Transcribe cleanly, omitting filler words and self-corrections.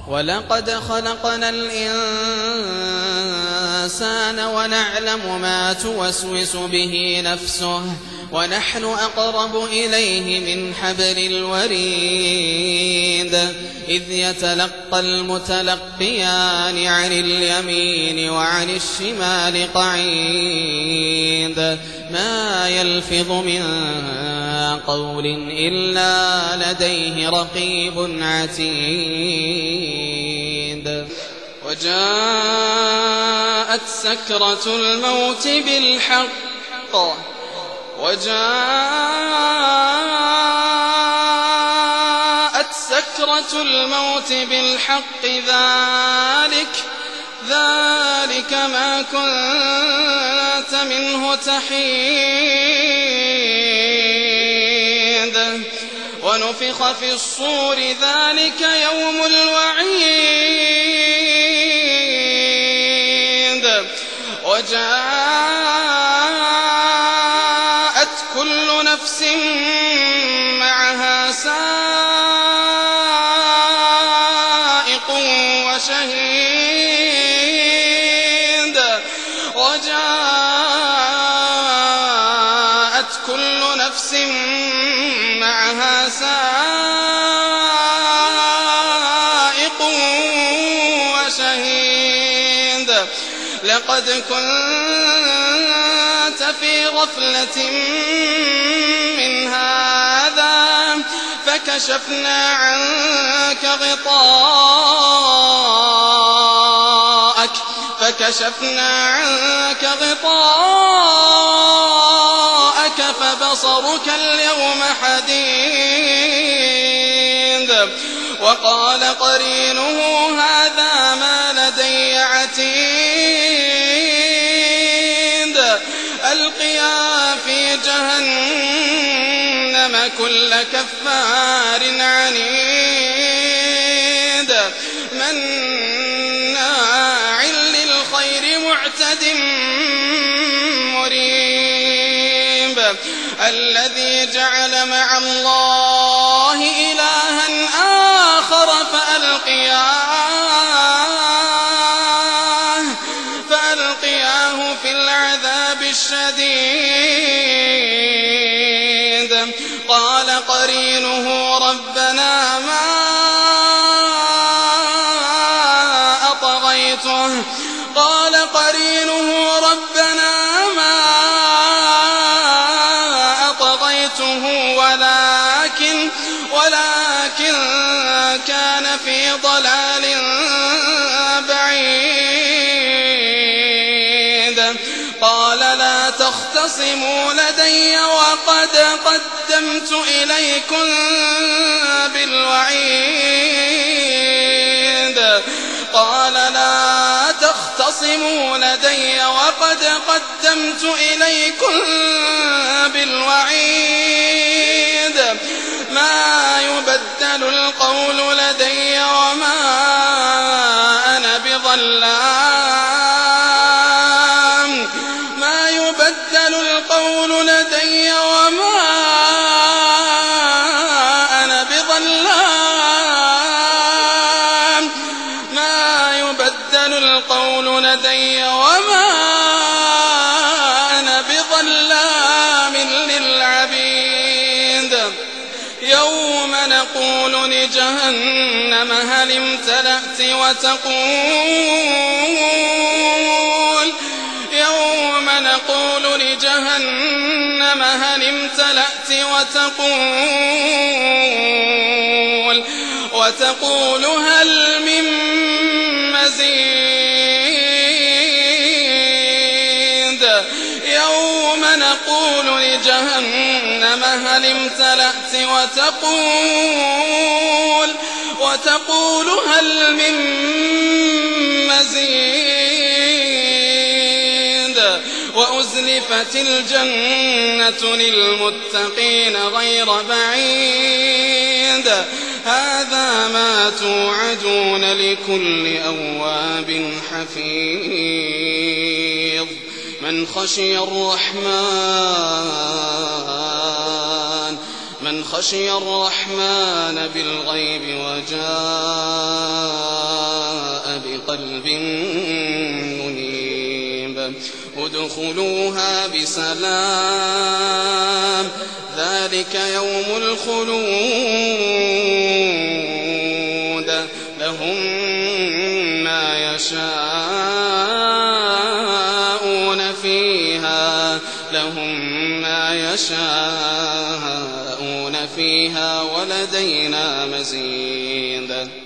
ولقد خلقنا الإنسان ونعلم ما توسوس به نفسه ونحن أقرب إليه من حبل الوريد إذ يتلقى المتلقيان عن اليمين وعن الشمال قعيد ما يلفظ من قول إلا لديه رقيب عتيد وجاءت سكرة الموت بالحق ذلك ما كنت منه تحيد ونفخ في الصور ذلك يوم الوعيد وجاءت كل نفس معها سائق وشهيد وجاءت كل نفس معها سائق وشهيد لقد كنت في غفلة من هذا فكشفنا عنك غطاءك فبصرك اليوم حديد وقال قرينه هذا ما لدي عتيد ألقيا في جهنم كل كفار عنيد مناع للخير معتد مريب الذي جعل مع الله إلها آخر فألقياه في العذاب الشديد قال قرينه ربنا ما أطغيته ولكن كان في ضلال بعيد قال لا تختصموا لدي وقد قدمت إليكم بالوعيد ما يبدل القول لدي وما أنا بظلام للعبيد يوم نقول لجهنم هل امتلأت وتقول هل من مزيد يوم نقول لجهنم هل امتلأت وتقول هل من مزيد وأزلفت الجنة للمتقين غير بعيد هذا ما توعدون لكل أواب حفيظ من خشي الرحمن بالغيب وجاء وقلب منيب ادخلوها بسلام ذلك يوم الخلود لهم ما يشاءون فيها ولدينا مزيد